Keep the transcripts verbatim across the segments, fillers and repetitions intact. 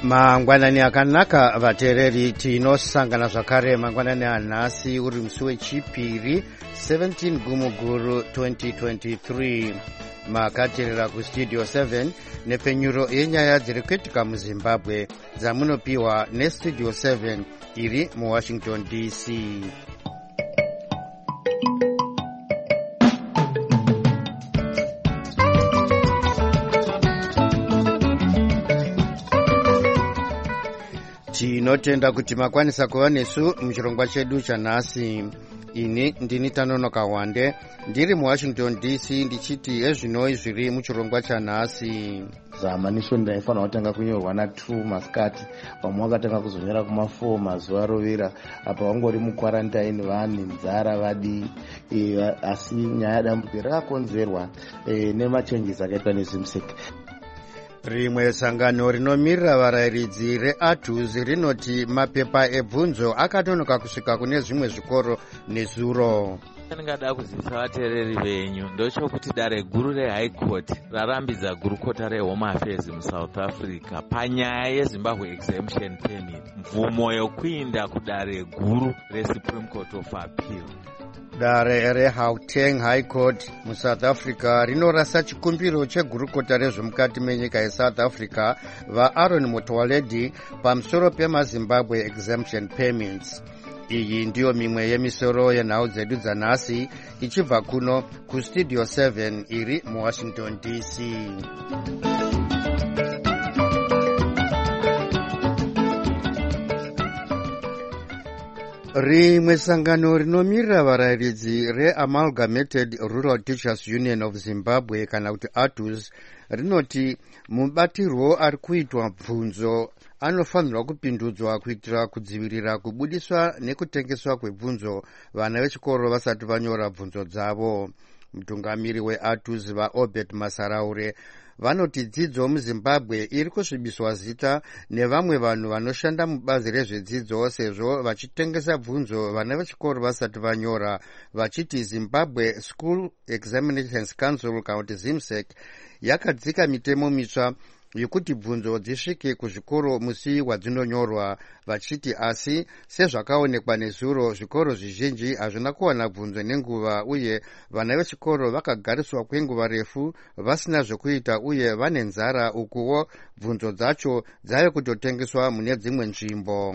mangwanani akanaka vateereri tinosangana zvakare mangwanani anhasi uri musi wechipiri seventeen gumuguru twenty twenty-three makateerera kustudio seven nepfenyuro yenyaya dziri kuitika muzimbabwe dzamunopiwa nestudio seven iri muwashington D C. tinotenda kuti makwanisa kuva nesu muchirongwa chedu chanhasi. ini ndini Tanonoka Wande ndiri muwashington D C ndichiti ezvinoi zviri muchirongwa chanhasi. zamanishoni ndaifanira kutanga kunyorwa na2 masikati vamwe vakatanga kuzonyora kuma4 mazuva rovera apa vangori mukwarantaini vanhu nzara vadi e, asi nyaya yadambudziko rakakonzerwa e, nemachenjesi akaitwa nezimsek. rimwe sangano rinomirira varayiridzi reATUS rinoti mapepa ebvunzo akatonoka kusvika kune zvimwe zvikoro nezuro. ndingada kuzivisa vateereri venyu ndochokuti dare guru rehigh court rarambidza gurukota rehome affairs musouth africa panyaya yezimbabwe exemption permit, mvumo yokuinda kudare guru resupreme court of appeal. dare reHauteng high court musouth africa rinorasa chikumbiro chegurukota rezvemukati menyika yesouth africa vaAaron Motsoaledi pamusoro pemazimbabwe exemption permits. iyi ndiyo mimwe yemisoro yenhau dzedu dzanhasi ichibva kuno kustudio seven iri muwashington D C. rimwe sangano rinomirira varayiridzi reAmalgamated Rural Teachers Union of Zimbabwe kana kuti ATUS rinoti mubatirwo ari kuitwa bvunzo anofanirwa kupindudzwa kuitira kudzivirira kubudiswa nekutengeswa kwebvunzo vana vechikoro vasati vanyora bvunzo dzavo. mutungamiri weATUS vaObert Masaraure vanoti dzidzo muzimbabwe iri kusvibiswa zita nevamwe vanhu vanoshanda mubazi rezvedzidzo sezvo vachitengesa bvunzo vana vechikoro vasati vanyora, vachiti Zimbabwe School Examinations Council kana kuti zimsek yakadzika mitemo mitsva yekuti bvunzo dzisvike kuzvikoro musi wadzinonyorwa, vachiti asi sezvakaonekwa nezuro zvikoro zvizhinji hazvina kuwana bvunzo nenguva uye vana vechikoro vakagariswa kwenguva refu vasina zvokuita uye vane nzara, ukuwo bvunzo dzacho dzave kutotengeswa mune dzimwe nzvimbo.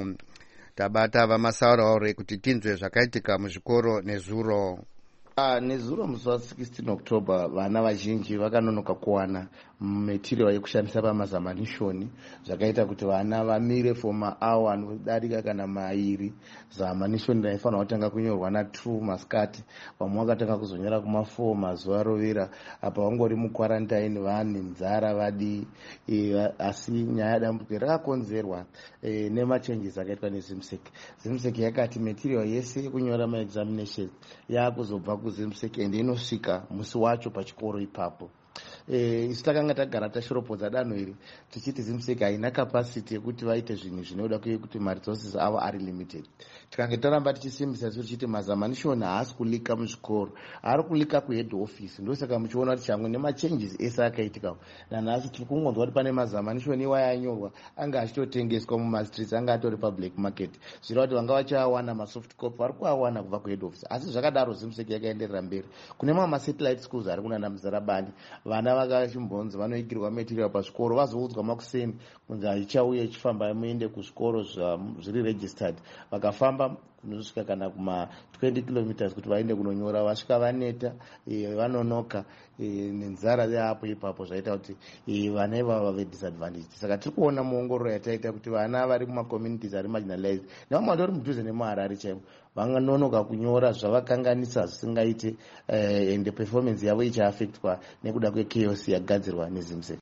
tabata vaMasaraure kuti tinzwe zvakaitika muzvikoro nezuro. Uh, nezuro musi wa16 October vana vazhinji vakanonoka kuwana material yekushandisa pamazamanishoni zvakaita kuti vana vamire for maawa anodarika kana mairi. zamanishoni ndaifanira kutanga kunyorwa na2 masikati vamwe vakatanga kuzonyora kuma4 mazuva rovera apa vangori mukwarantaini vanhu nzara vadi e, asi nyaya yadambudziko rakakonzerwa e, nemachenjesi akaitwa nezimsek. zimsek yakati material yese yekunyora maexaminations yakuzobva kuzimsek ende inosvika musi wacho pachikoro ipapo. Eh, isi takanga tagara tashoropodza danho iri tichiti zimsek haina capacity yekuti vaite zvinhu zvinoda kuti maresources avo ari limited. tikange taramba tichisimbisa suri tichiti mazamanishoni haasi kulika muzvikoro, ari kulika kuhead office. ndosaka muchiona kuti chamwe nemachanges ese akaitika nanhasi tiri kungonzwa kuti pane mazamanishoni iwaya anyorwa anga achitotengeswa mumastreets, anga atori public market, zvireva kuti vanga vachiawana masoft copy vari kuawana kubva kuhead office. asi zvakadaro zimsek yakaenderera mberi kune mamwe masatellite schools ari kunana muzarabani vana vakachimbonzi vanoigirwa material pazvikoro vazoudzwa makuseni kunzi haichauye ichifamba muende kuzvikoro zviri registered, vakafamba kunosvika kana kuma twenty kilometers kuti vaende kunonyora, vasvika vaneta e, vanonoka e, nenzara yapo ipapo zvaita kuti e, vana ivava vave disadvantaged. saka tiri kuona muongororo yataita kuti vana vari kumacommunities ari marginalized nevamwe vatori mudhuze nemuharare chaivo vanganonoka kunyora zvavakanganisa zvisingaite uh, ende performance yavo ichiaffectwa nekuda kwechaos yagadzirwa nezimsek.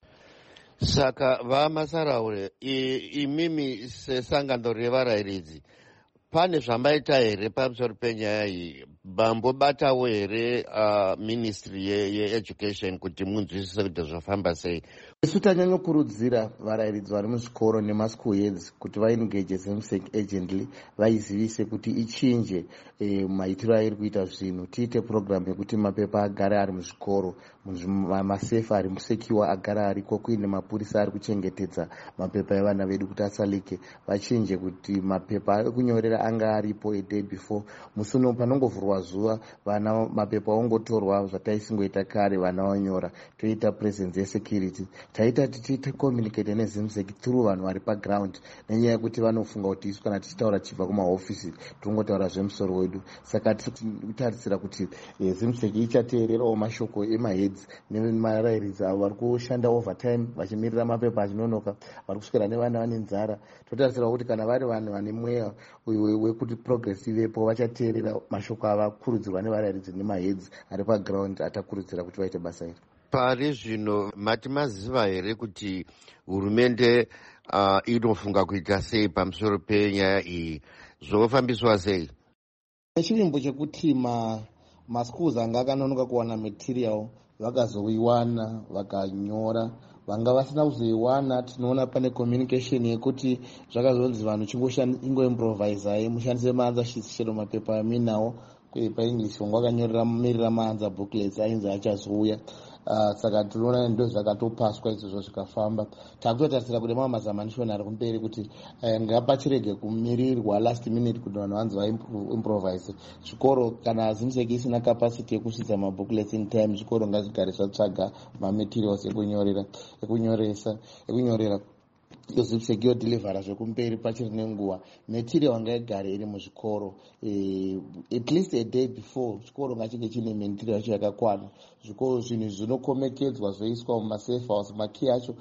saka vaMasaraure, imimi sesangano revarayiridzi pane zvambaita here pamusoro penyaya iyi? bambobatawo here uh, ministry yeeducation ye kuti munzwisise kuti zvafamba sei? isu tanyanyokurudzira varayiridzi vari muzvikoro nemaschool heads kuti vaengage zemsec agently vaizivise kuti ichinje e, maitiro airi kuita zvinhu. Tiite program yekuti mapepa agare ari muzvikoro, masefa ari musekiwa agare ariko, kuine mapurisa ari kuchengetedza mapepa evana vedu kuti asalike. Vachinje kuti mapepa ekunyorera anga aripo a day before. Musi uno panongovhurwa zuva vana mapepa ongotorwa zvataisingoita kare, vana vanyora. Toita presence yesecurity, taita tichiita communicate nezimsec through vanhu vari paground, nenyaya yekuti vanofunga kuti isu kana tichitaura chibva kumahofisi tongotaura zvemusoro wedu. Saka tirikutarisira kuti e, zimsec ichateererawo mashoko emaheads nemarayiridzi avo vari kushanda overtime vachimirira mapepa achinonoka, vari kuswera nevana vane nzara. Totarisira kuti kana vari vanhu vane mweya wekuti progress ivepo vachateerera mashoko avakurudzirwa nevarayiridzi nemaheads ari paground atakurudzira kuti vaite basa iri. Pari zvino mati maziva here kuti hurumende uh, inofunga kuita sei pamusoro penyaya iyi, zvofambiswa sei? Nechivimbo chekuti ma maschools anga akanonoka kuwana material vakazoiwana vakanyora, vanga vasina kuzoiwana tinoona pane communication yekuti zvakazonzi vanhu chingoimprovisai mushandise maanza sheets chero mapepa aminawo paenglish vangu vakanyorera mirira maanza booklets ainzi achazouya. Uh, saka tinoona ndo zvakatopaswa izvozvo zvikafamba. Takutotarisira kuti mamwe mazamanishoni ari kumberi kuti uh, ngapachirege kumirirwa last minute kuti vanhu vanzi vaimprovise. Zvikoro kana zimsec isina capacity yekusvitsa mabooklets in time, zvikoro ngazvigare zvatsvaga mamaterials ekunyorera ekunyoresa ekunyorera zimsec yodhilivhara zvekumberi pachiri nenguva. Material ngaigare iri muzvikoro e, at least a day before. Chikoro ngachinge chine material yacho yakakwana. Zvikoro zvinhu zvinokomekedzwa zvoiswa mumasafe house, makey acho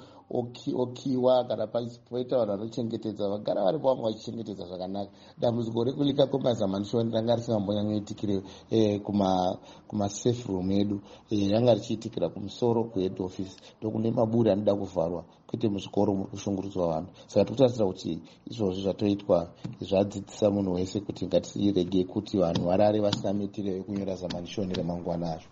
okiwa, kana poita vanhu vanochengetedza vagara vari pamwe vachichengetedza zvakanaka. Dambudziko rekulika kwemazamanishoni ranga risingambonyanyoitikire e, kuma kumasafe room edu e, ranga richiitikira kumusoro kuhead office, ndokune maburi anoda kuvharwa kwete muzvikoro muri kushungurudzwa vanhu. Saka tokutarisira kuti izvozvo zvatoitwa zvadzidzisa munhu wese kuti ngatirege kuti vanhu varare vasina material yekunyora zamanishoni remangwana azvo.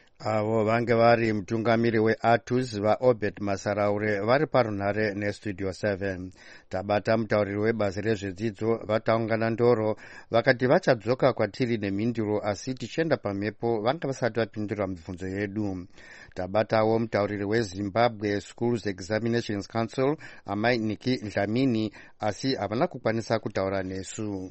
Avo vange vari mutungamiri weATUS vaObed Masaraure vari parunhare nestudio seven. Tabata mutauriri webazi rezvedzidzo vataungana ndoro vakati vachadzoka kwatiri nemhinduro, asi tichienda pamhepo vanga vasati vapindura mibvunzo yedu. Tabatawo mutauriri weZimbabwe Schools Examinations Council amai Niki Dlamini, asi havana kukwanisa kutaura nesu.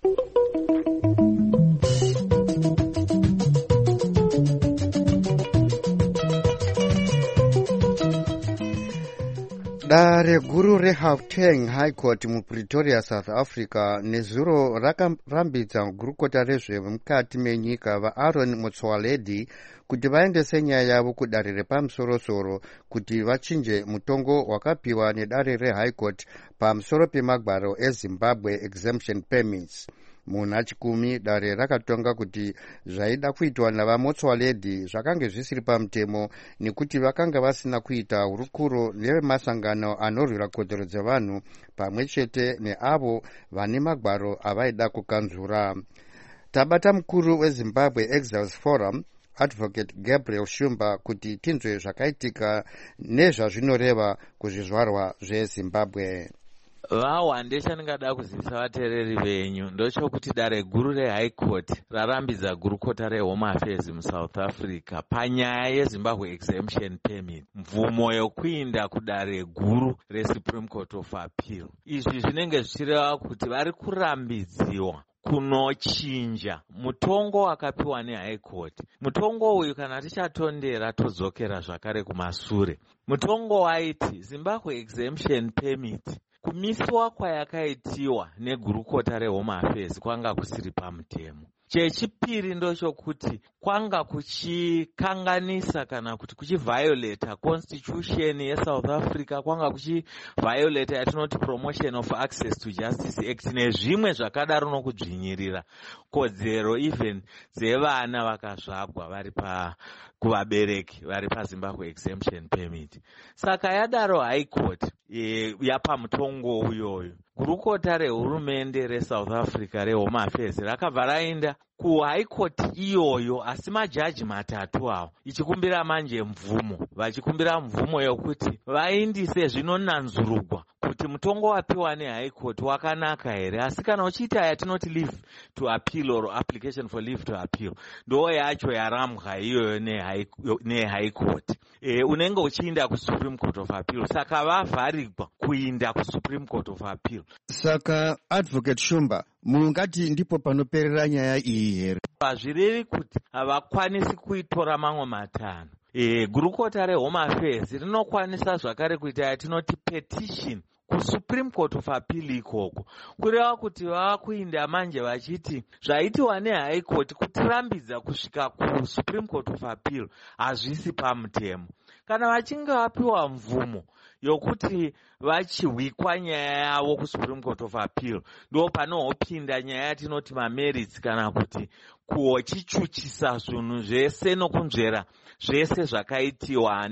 Dare guru reGauteng High Court muPretoria, South Africa nezuro rakarambidza gurukota rezvemukati menyika vaAaron Motsoaledi kuti vaendese nyaya yavo kudare repamusoro-soro kuti vachinje mutongo wakapiwa nedare reHigh Court pamusoro pemagwaro eZimbabwe Exemption Permits. Muna chikumi dare rakatonga kuti zvaida kuitwa navaMotsoaledi zvakange zvisiri pamutemo nekuti vakanga vasina kuita hurukuro nevemasangano anorwira kodzero dzevanhu pamwe chete neavo vane magwaro avaida kukanzura. Tabata mukuru weZimbabwe Exiles Forum Advocate Gabriel Shumba kuti tinzwe zvakaitika nezvazvinoreva kuzvizvarwa zveZimbabwe. Vawande chandingada kuzivisa vateereri venyu ndochokuti dare guru reHigh Court rarambidza gurukota reHome Affairs muSouth Africa panyaya yeZimbabwe Exemption Permit, mvumo yokuinda kudare guru reSupreme Court of Appeal. Izvi zvinenge zvichireva kuti vari kurambidziwa kunochinja mutongo wakapiwa neHigh Court. Mutongo uyu kana tichatondera todzokera zvakare kumasure. Mutongo waiti Zimbabwe Exemption Permit kumiswa kwayakaitiwa negurukota reHome Affairs kwanga kusiri pamutemo. Chechipiri ndochokuti kwanga kuchikanganisa kana kuti kuchiviolata constitution yeSouth Africa, kwanga kuchiviolata yatinoti Promotion of Access to Justice Act nezvimwe zvakadaro nokudzvinyirira kodzero even dzevana vakazvagwa vari pa kuvabereki vari paZimbabwe Exemption Permit. Saka yadaro High Court e, yapa mutongo uyoyo gurukota rehurumende reSouth Africa reHome Affairs rakabva raenda kuhigh court iyoyo, asi majaji matatu avo ichikumbira manje mvumo, vachikumbira mvumo yokuti vaindise zvinonanzurugwa kuti mutongo wapiwa nehigh court wakanaka here. Asi kana uchiita yatinoti leave to appeal or application for leave to appeal, ndo yacho yaramwa iyoyo nehigh court, e, unenge uchiinda kuSupreme Court of Appeal. Saka vavharigwa kuinda kuSupreme Court of Appeal. Saka Advocate Shumba, mungati ndipo panoperera nyaya iyi here? Hazvirevi kuti havakwanisi kuitora mamwe matano. E, gurukota reHome Affairs rinokwanisa zvakare kuita yatinoti petition kuSupreme Court of Appeal ikoko, kureva kuti vava kuinda manje vachiti zvaitiwa neHigh Court kutirambidza kusvika kuSupreme Court of Appeal hazvisi pamutemo. Kana vachinge vapiwa mvumo yokuti vachihwikwa nyaya yavo kuSupreme Court of Appeal, ndo panopinda nyaya yatinoti mamerits, kana kuti kuchichuchisa zvinhu zvese nokunzvera zvese zvakaitiwa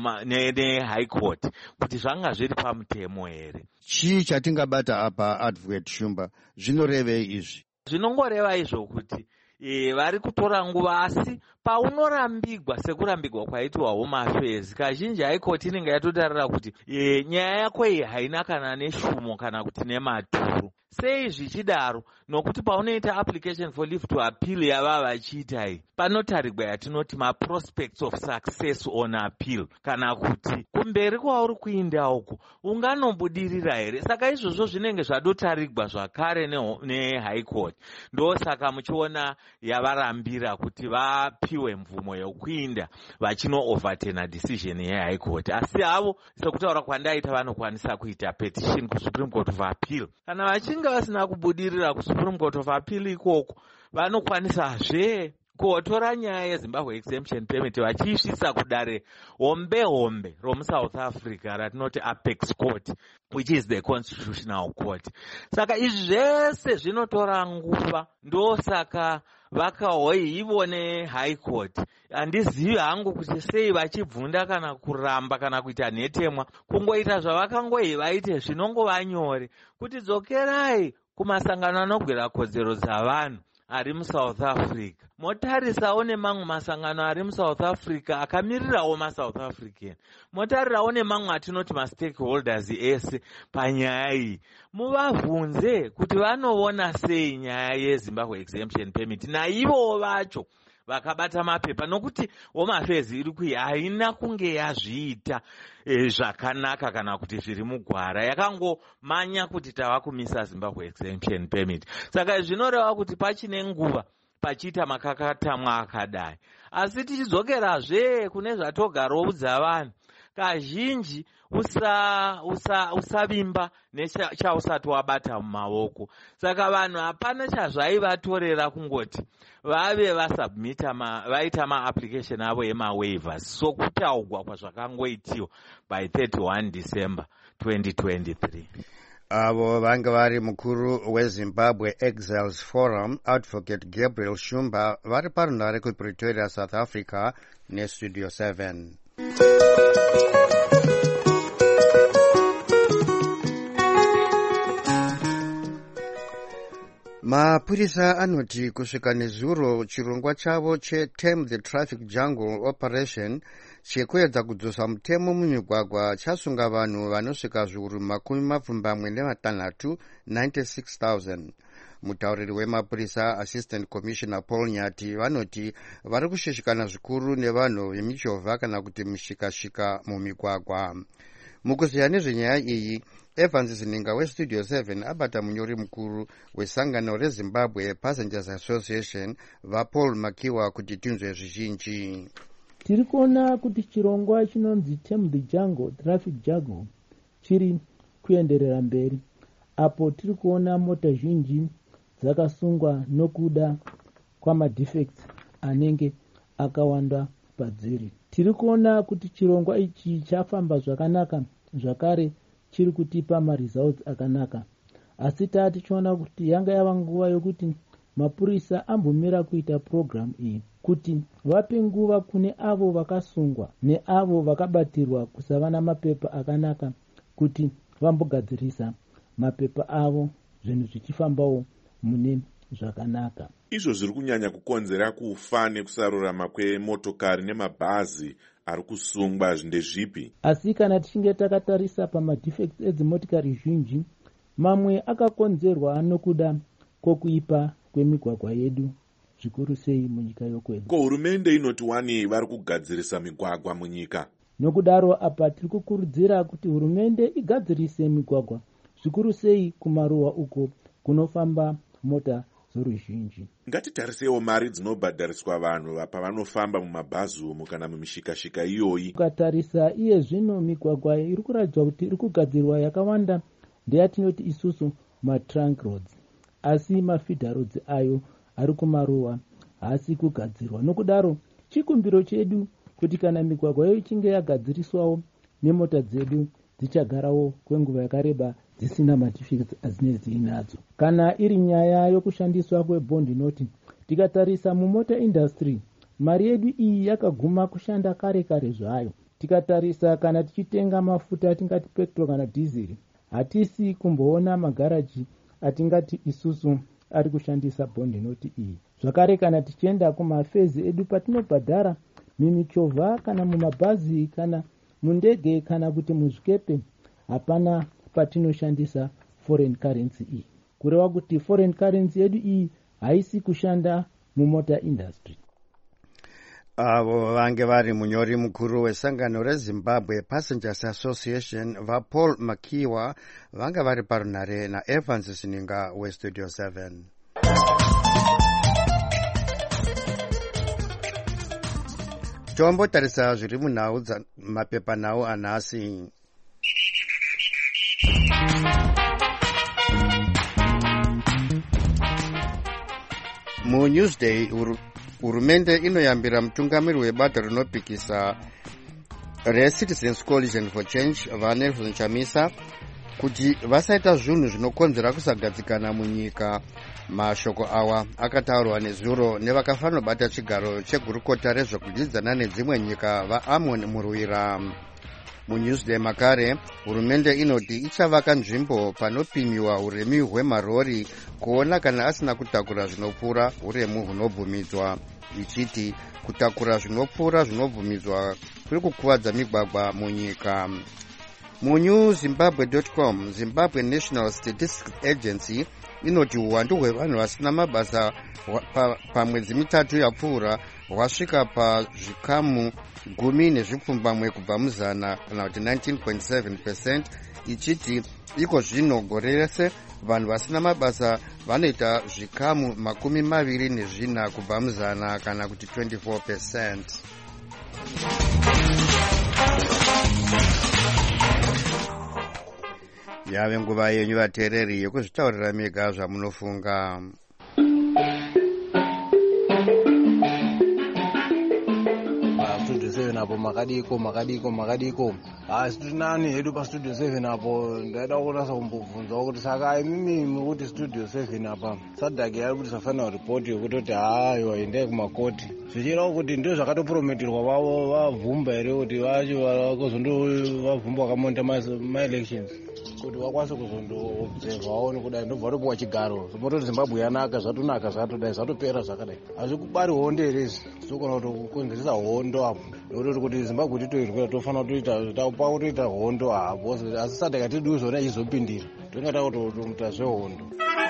neHigh Court kuti zvanga zviri pamutemo here. Chii chatingabata apa Advocate Shumba? Zvinorevei izvi? Zvinongoreva izvo kuti E, vari kutora nguva, asi paunorambigwa sekurambigwa kwaitwa Home Affairs, kazhinji High Court inenge yatotarira kuti e, nyaya yako iyi haina kana neshumo kana kuti nematuru. Sei zvichidaro? Nokuti paunoita application for leave to appeal yava vachiita iyi, panotarigwa yatinoti ma prospects of success on appeal, kana kuti kumberi kwauri kuinda uku unganobudirira here. Saka izvozvo zvinenge zvadotarigwa zvakare neHigh Court. Ndo saka muchiona yavarambira kuti vapiwe mvumo yokuinda vachino overturn decision yeHigh Court. Asi havo sekutaura kwandaita vanokwanisa kuita petition kuSupreme Court of Appeal. Kana vachinge vasina kubudirira kuSupreme Court of Appeal ikoko, vanokwanisazve kuotora nyaya yeZimbabwe exemption permit vachiisvisa kudare hombe hombe romuSouth Africa ratinoti Apex Court, which is the constitutional court. Saka izvi zvese zvinotora nguva, ndo saka vakahoivone High Court. Handizivi hangu kuti sei vachibvunda kana kuramba kana kuita nhetemwa, kungoita zvavakangohi vaite zvinongova nyore kuti dzokerai kumasangano anogwira kodzero dzavanhu ari muSouth Africa. Motarisawo nemamwe masangano ari muSouth Africa akamirirawo maSouth African. Motarirawo nemamwe atinoti mastakeholders ese panyaya iyi. Muvabvunze kuti vanoona sei nyaya yeZimbabwe exemption permit naivo vacho vakabata mapepa, nokuti Home Affairs iri kui haina kunge yazviita e, zvakanaka kana kuti zviri mugwara. Yakangomanya kuti tava kumisa Zimbabwe exemption permit. Saka zvinoreva kuti pachine nguva pachiita makakatamwa akadai. Asi tichidzokerazve kune zvatogaroudza vanhu, kazhinji usa usa usavimba nechausati wabata mumaoko. Saka vanhu hapana chazvaivatorera kungoti vave vasubmita ma vaita maapplication avo emawaivers sokutaugwa kwazvakangoitiwa by thirty-one December twenty twenty-three. Avo vanga vari mukuru weZimbabwe Exiles Forum Advocate Gabriel Shumba vari parunhare kuPretoria, South Africa neStudio seven. Mapurisa anoti kusvika nezuro chirongwa chavo cheTame the Traffic Jungle Operation chekuedza kudzosa mutemo mumigwagwa chasunga vanhu vanosvika zviuru makumi mapfumbamwe nematanhatu ninety-six thousand. Mutauriri wemapurisa Assistant Commissioner Paul Nyati vanoti vari kushishikana zvikuru nevanhu vemichovha kana kuti mishikashika mumigwagwa. Mukuziya nezvenyaya iyi, Evans Zininga weStudio seven abata munyori mukuru wesangano reZimbabwe Passengers Association vaPaul Makiwa kuti tinzwe zvizhinji. Tiri kuona kuti chirongwa chinonzi Tame the Jungle Traffic Jungle chiri kuenderera mberi, apo tiri kuona mota zhinji dzakasungwa nokuda kwamadefects anenge akawanda padziri. Tiri kuona kuti chirongwa ichi chafamba zvakanaka, zvakare chiri kutipa maresults akanaka. Asi tati tichiona kuti yanga yava nguva yokuti mapurisa ambomira kuita program iyi kuti vape nguva kune avo vakasungwa neavo vakabatirwa kusava namapepa akanaka kuti vambogadzirisa mapepa avo, zvinhu zvichifambawo mune zvakanaka. Izvo zviri kunyanya kukonzera kufa nekusarurama kwemotokari nemabhazi ari kusungwa ndezvipi? Asi kana tichinge takatarisa pamadefects edzimotikari zhinji, mamwe akakonzerwa nokuda kwokuipa kwemigwagwa yedu, zvikuru sei munyika yokwedu. Ko hurumende inoti wani vari kugadzirisa migwagwa munyika? Nokudaro apa tiri kukurudzira kuti hurumende igadzirise migwagwa, zvikuru sei kumaruwa uko kunofamba mota zoruzhinji. Ngatitarisewo mari dzinobhadhariswa vanhu pavanofamba mumabhazi umu kana mumishikashika iyoyi. Ukatarisa iye zvino migwagwa iri kuradzwa kuti iri kugadzirwa yakawanda ndeyatinoti isusu matrunk roads, asi mafeeder roads ayo ari kumaruwa haasi kugadzirwa. Nokudaro chikumbiro chedu kuti kana migwagwa yo ichinge yagadziriswawo, nemota dzedu dzichagarawo kwenguva yakareba dzisina madefects adzinenge dziinadzo. Kana iri nyaya yokushandiswa kwebond noti, tikatarisa mumota industry, mari yedu iyi yakaguma kushanda kare kare zvayo. Tikatarisa kana tichitenga mafuta tingati petrol kana diesel, hatisi kumboona magaraji atingati isusu ari kushandisa bond noti iyi. Zvakare kana tichienda kumafezi edu patinobhadhara mimichovha kana mumabhazi kana mundege kana kuti muzvikepe, hapana patinoshandisa foreign currency iyi. Kureva kuti foreign currency yedu iyi haisi kushanda mumota industry. Avo vange vari munyori mukuru wesangano reZimbabwe Passengers Association vaPaul Makiwa vanga vari parunare naEvans Sininga weStudio seven. Tombotarisa zviri munhau mapepanhau anhasi. MuNewsday, hurumende inoyambira mutungamiri webato rinopikisa reCitizens Coalition for Change vaNelson Chamisa kuti vasaita zvinhu zvinokonzera kusagadzikana munyika. Mashoko awa akataurwa nezuro nevakafanobata chigaro chegurukota rezvekudyidzana nedzimwe nyika vaAmon Muruwira. MuNewsday makare, hurumende inoti ichavaka nzvimbo panopimiwa uremu hwemarori kuona kana asina kutakura zvinopfuura uremu hunobvumidzwa, ichiti kutakura zvinopfuura zvinobvumidzwa kuri kukuvadza migwagwa munyika. Mu Zimbabwe dot com, Zimbabwe National Statistics Agency inoti uwandu hwevanhu vasina mabasa pamwedzi mitatu yapfuura hwasvika pazvikamu gumi nezvipfumbamwe kubva muzana kana kuti nineteen point seven percent, ichiti iko zvino gore rese vanhu vasina mabasa vanoita zvikamu makumi maviri nezvina kubva muzana kana kuti twenty-four percent. Yave nguva yenyu vateereri yekuzvitaurira mega zvamunofunga. Studio seven apo makadiko makadiko makadiko asi tiri nani hedu pastudio seven apo. Ndaida kunasa kumbobvunza kuti saka imimi muri studio seven apa sadhaki yari kuti safanira ripoti yekutoti haiwa endai kumakoti, zvichireva kuti ndo zvakatoprometerwa vavo vabvumba here kuti vazondovabvumba vakamonda maelections kuti vakwanise kuzondoobservawo nekudai ndobva topiwa chigaro. Zimototi Zimbabwe yanaka, zvatonaka, zvatodai, zvatopera zvakadai. Hazvi kubari hondo herezi, tokona kukonzeresa hondo apo. Nekuti kuti Zimbabwe titoirwira tofanira kutoita tapa kutoita hondo hapo, asi sadhaka tidi zvona izopindira. Tonga takutomuta zvehondo.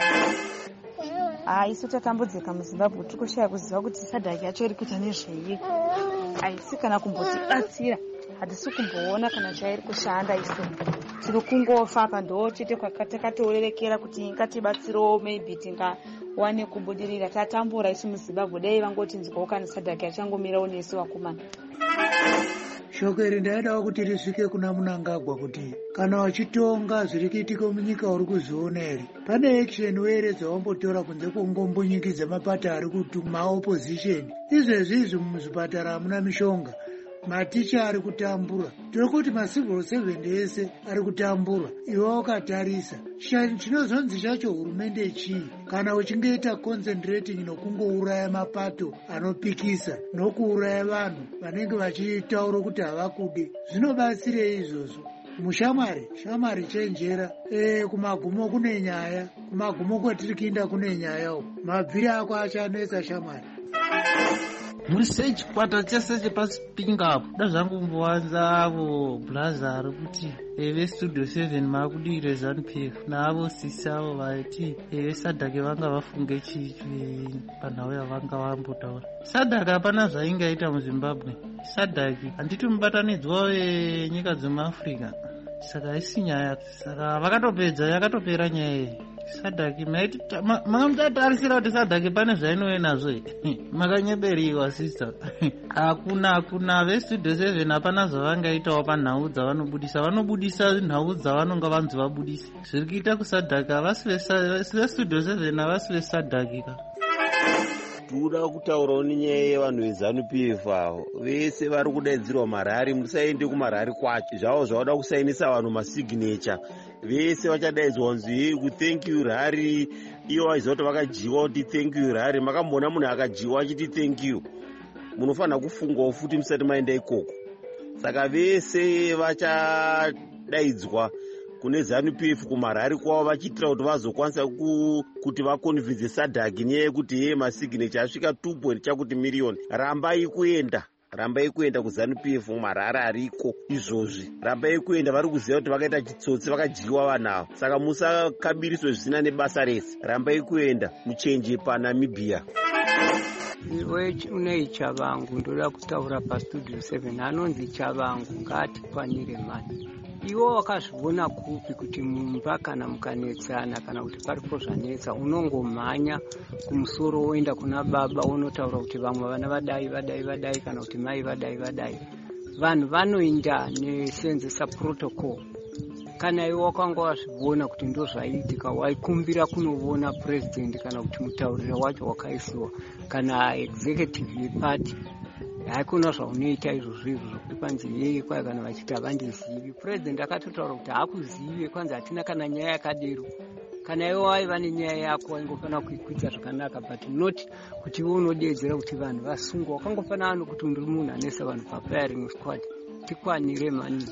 Ah, isu tatambudzika muZimbabwe tiri kushaya kuziva kuti sadhaki yacho iri kuita nezvei. Haisi kana kumbotibatsira, hatisi kumboona kana chairi kushanda isu. Tiri kungofa pandoo chete kwakatakatorerekera kuti ngatibatsirewo maybe tingawane kubudirira. Tatambura isu muZimbabwe dai vangoti nzikawo kana sadhaki yachangomirawo nesu vakomana. Shoko iri ndaidawo kuti risvike kuna Munangagwa kuti kana wachitonga zviri kuitika munyika uri kuziona here, pane action were dzawambotora kunze kungombonyikidza mapato ari kutuma opposition. Izvezvi izvi muzvipatara hamuna mishonga, maticha ari kutambura, tiri kuti macivil servant ese ari kutambura. Iwe wakatarisa chinozonzi chacho hurumende chii kana uchingeita concentrating nokungouraya mapato anopikisa nokuuraya vanhu vanenge vachitaura kuti havakude? Zvinobatsirei izvozvo? mushamwari shamwari chenjera. E, kumagumo kune nyaya, kumagumo kwatiri kuinda kune nyaya uko, mabviri ako achanetsa shamwari. muri sechikwata chese chepasipinga apo da zvangu kumbowanza avo bhuraza ari kuti vestudio seven maakudire ZANU P F naavo sisi avo vaiti vesadhake vanga vafunge chii panhau yavanga vambotaura. Sadhake hapana zvaingaita muzimbabwe. Sadhake handiti mubatanidzwa wenyika dzemuafrica, saka haisi nyaya. Saka vakatopedza, yakatopera nyaya iyi. Sadhake maiti manga muchatarisira kuti Sadhake pane zvainove nazvo makanyeberiwa sister. Hakuna hakuna vestudio seven hapana zvavangaitawo panhau dzavanobudisa. Vanobudisa nhau dzavanonga vanzi vabudisa. Zviri kuita kuSadhake havasi vestudio seven, havasi veSadhake ka. Tinoda kutaurawo nenyaya yevanhu veZANU P F avo vese vari kudaidzirwa marari. Musaende kumarari kwacho zvavo zvavada kusainisa vanhu masignature. Vese vachadaidzwa kunzi kuthank you rari. Ivo vachiziva kuti vakajiwa kuti thank you rari. Makamboona munhu akajiwa achiti thank you? Munofanira kufungawo futi musati maenda ikoko. Saka vese vachadaidzwa kune ZANU P F kumarari kwavo vachiitira kuti vazokwanisa kuti vakonvhinze Sadhake nyaya yekuti yeye masignature asvika two point chakuti miriyoni. Rambai kuenda, rambai kuenda kuZANU P F marari ariko izvozvi. Rambai kuenda, vari kuziva kuti vakaita chitsotsi, vakadyiwa vanhu ava. Saka musakabiriswe zvisina nebasa rese. Rambai kuenda muchenje paNamibia. Iwe unei Chavangu, ndoda kutaura pastudio seven. Anonzi Chavangu ngatikwanire mani. Iwo wakazviona kupi kuti mumba kana mukanetsana kana kuti paripo zvanetsa unongomhanya kumusoro woenda kuna baba unotaura kuti vamwe vana vadai vadai vadai kana kuti mai vadai vadai. Vanhu vanoinda nesenzesa protocol. Kana iwe wakanga wazviona kuti ndo zvaiitika, waikumbira kunoona president kana kuti mutauriro wacho wakaisiwa kana executive yeparty, haikuna zvaunoita izvozvo izvo zvokuti kwanzi yeye kwai kana vachiti havandizivi. President akatotaura kuti haakuzive, kwanzi hatina kana nyaya yakadero. Kana iwe waiva nenyaya yako waingofanira kuikwidza zvakanaka, but not kuti iwe unodeedzera kuti vanhu vasungwa. Wakangofanira ano kuti uri munhu anesa vanhu pafiring squad. Tikwanire mani.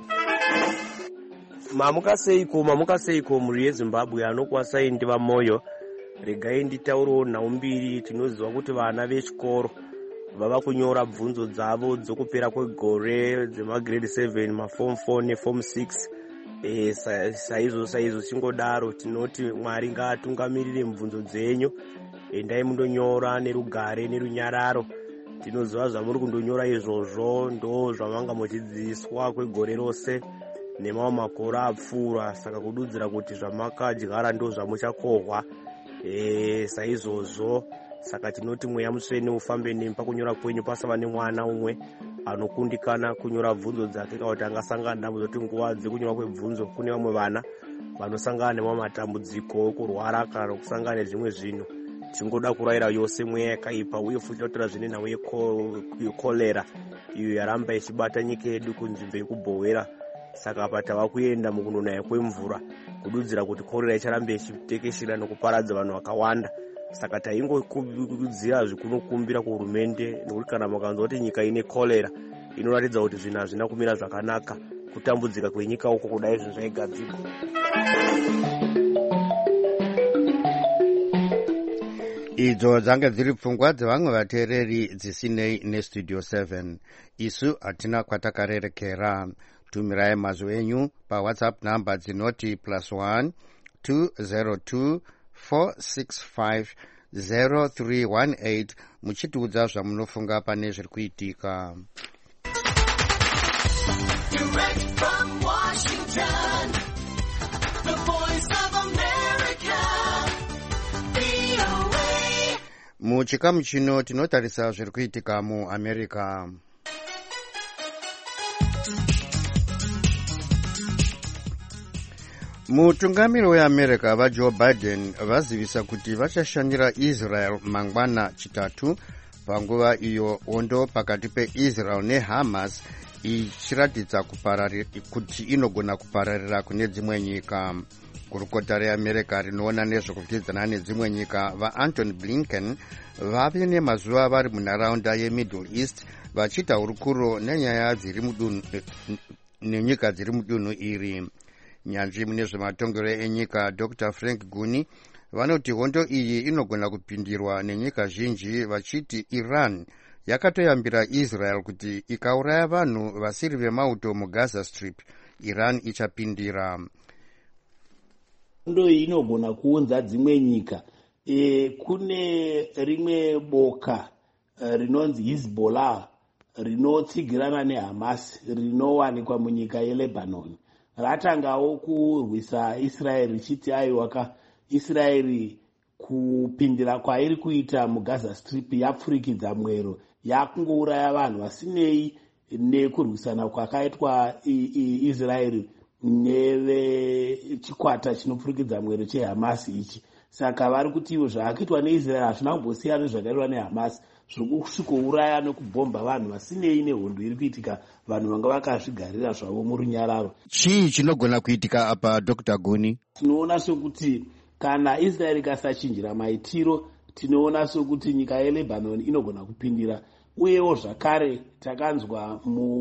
Mamuka seiko, mamuka seiko muri yeZimbabwe anokwasaindi vamoyo. Regai nditaurawo nhau mbiri. Tinoziva kuti vana vechikoro vava kunyora bvunzo dzavo dzokupera kwegore dzemagrade seven, maform four neform six. E, saizvo saizvo singodaro tinoti Mwari ngaatungamirire mibvunzo dzenyu. Endai mundonyora nerugare nerunyararo. Tinoziva zvamuri kundonyora izvozvo ndo zvamanga muchidzidziswa kwegore rose nemamwe makore apfuura. Saka kududzira kuti zvamakadyara ndo zvamuchakohwa. E, saizvozvo saka tinoti mweya mutsvene ufambe nemi pakunyora kwenyu, pasava nemwana umwe anokundikana kunyora bvunzo dzake kana kuti angasangana dambudziko kuti nguva dzekunyora kwebvunzo kune vamwe vana vanosangana nemamwe matambudziko kurwara kana kusangana nezvimwe zvinhu. Tingoda kurayira yose mweya yakaipa uye futi tatora zvine nhau yekolera iyo yaramba ichibata nyika yedu kunzvimbo yekubhowera. Saka apa tava kuenda mukunonaya kwemvura kududzira kuti korera icharambe ichitekeshera nokuparadza vanhu vakawanda. Saka taingokurudzira zvikunokumbira kuhurumende nekuti kana makanzwa kuti nyika ine kolera inoratidza kuti zvinhu hazvina kumira zvakanaka, kutambudzika kwenyika uko kudai zvinhu zvaigadzirwa. Idzo dzange dziri pfungwa dzevamwe vateereri dzisinei nestudio seven. Isu hatina kwatakarerekera. Tumirai mazwi enyu pawhatsapp namba dzinoti plus one two zero two four six five zero three one eight muchitiudza zvamunofunga pane zviri kuitika. Direct from Washington, the voice of America, V O A. Muchikamu chino tinotarisa zviri kuitika muAmerica. Mutungamiri weAmerica vaJoe Biden vazivisa kuti vachashandira Israel mangwana chitatu panguva iyo hondo pakati peIsrael neHamas ichiratidza kupararira kuti inogona kupararira kune dzimwe nyika. Gurukota reAmerica rinoona nezvekupikisana nedzimwe nyika vaAntony Blinken vave nemazuva vari munharaunda yeMiddle East vachiita hurukuro nenyaya dziri nenyika dziri mudunhu iri. Nyanzvi mune zvematongero enyika Doctor Frank Guni vanoti hondo iyi inogona kupindirwa nenyika zhinji, vachiti Iran yakatoyambira Israel kuti ikauraya vanhu vasiri vemauto muGaza Strip, Iran ichapindira. Hondo iyi inogona kuunza dzimwe nyika. E, kune rimwe boka e, rinonzi Hezbollah rinotsigirana neHamas rinowanikwa munyika yeLebanon. Ratangawo kurwisa Israel richiti aiwaka Israel kupindira kwairi kuita muGaza Strip yapfurikidza mwero, yakungouraya vanhu vasinei nekurwisana kwakaitwa Israel nevechikwata chinopfurikidza mwero cheHamas ichi. Saka vari kuti ivo zvakaitwa neIsrael hazvina kumbosiyana nezvakaitwa neHamas, zviri kusvikouraya nekubhomba vanhu vasinei nehondo iri kuitika, vanhu vanga vakazvigarira zvavo murunyararo. Chii chinogona kuitika apa Doctor Guni? Tinoona sokuti kana Israel ikasachinjira maitiro, tinoona sokuti nyika yeLebanon inogona kupindira. Uyewo zvakare takanzwa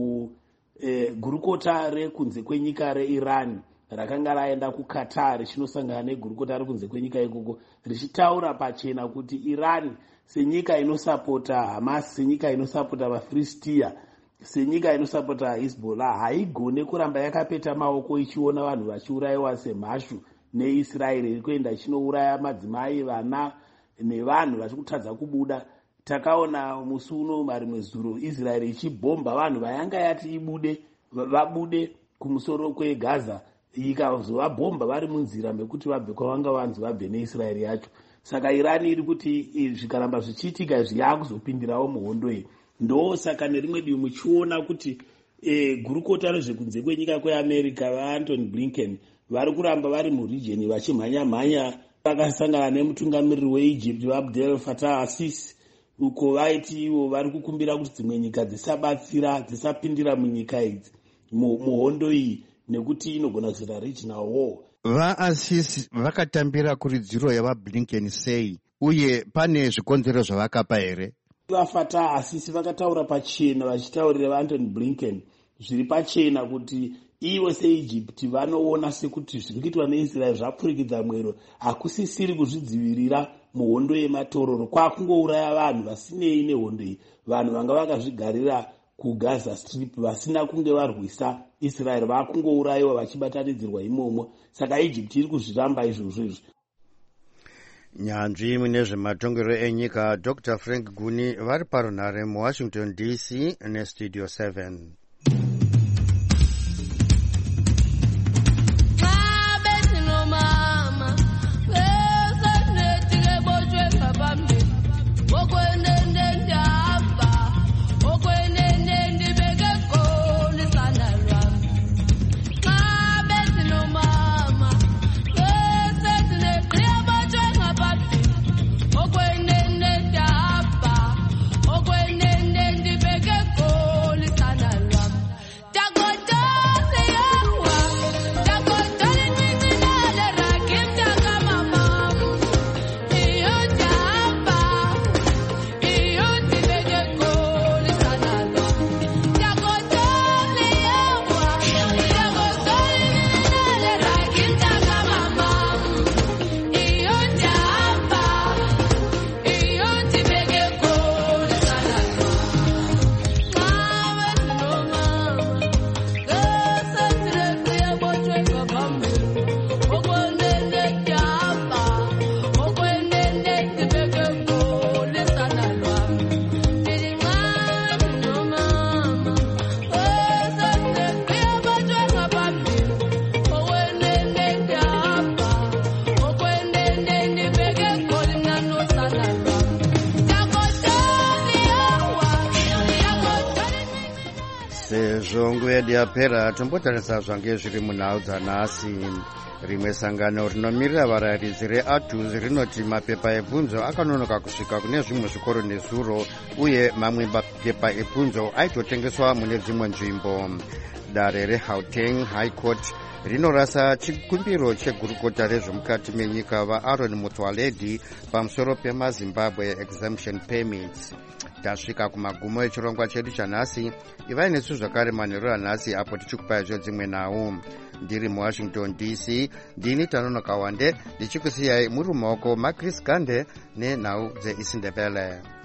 mugurukota eh, rekunze kwenyika reIran rakanga raenda kuQatar richinosangana negurukota rekunze kwenyika ikoko richitaura pachena kuti Iran senyika inosapota Hamas, senyika inosapota vaFilistia, senyika inosapota Hezbollah haigone kuramba yakapeta maoko ichiona vanhu vachiurayiwa semhashu neIsrael iri kuenda ichinouraya madzimai, vana nevanhu vachikutadza kubuda. Takaona musi uno marimwe zuro Israel ichibhomba vanhu vayanga yati ibude vabude kumusoro kweGaza, ikazovabhomba vari munzira mekuti vabve kwavanga vanzi vabve neIsrael yacho. Saka Iran iri kuti zvikaramba zvichiitika izvi yakuzopindirawo muhondo iyi. Ndo saka nerimwe divi muchiona kuti e, gurukota rezvekunze kwenyika kweAmerica vaAntony Blinken vari kuramba vari muregion vachimhanya-mhanya. Vakasangana nemutungamiriri weEgypt Abdel Fattah al-Sisi, uko vaiti ivo vari kukumbira kuti dzimwe nyika dzisabatsira, dzisapindira munyika idzi muhondo iyi nekuti inogona kuzoita regional war. VaAsisi vakatambira kuridziro yavaBlinken sei, uye pane zvikonzero zvavakapa here? VaFattah al-Sisi vakataura pachena vachitaurira vaAntony Blinken zviri pachena kuti ivo seEgypt vanoona sekuti zviri kuitwa neIsrael zvapfurikidza mwero, hakusisiri kuzvidzivirira muhondo yematororo, kwakungouraya vanhu vasinei nehondo iyi, vanhu vanga vakazvigarira kuGaza Strip vasina kunge varwisa Israel vakungourayiwa vachibatanidzirwa imomo. Saka Egypt iri kuzviramba izvozvo izvi. Nyanzvi mune zvematongero enyika Doctor Frank Guni vari parunhare muWashington D C neStudio seven. sezvo nguva yedu yapera tombotarisa zvange zviri munhau dzanhasi. Rimwe sangano rinomirira varayiridzi reATUS rinoti mapepa ebvunzo akanonoka kusvika kune zvimwe zvikoro nezuro, uye mamwe mapepa ebvunzo aitotengeswa mune dzimwe nzvimbo. dare regauteng high court rinorasa chikumbiro chegurukota rezvomukati menyika vaaaron mutwaledi pamusoro pemazimbabwe exemption permits. Tasvika kumagumo echirongwa chedu chanhasi. Ivai nesu zvakare manheru anhasi apo tichikupai zvo dzimwe nhau. Ndiri muwashington D C ndini Tanonoka Wande ndichikusiyai muri mumaoko maChris Gande nenhau dzeIsindebele.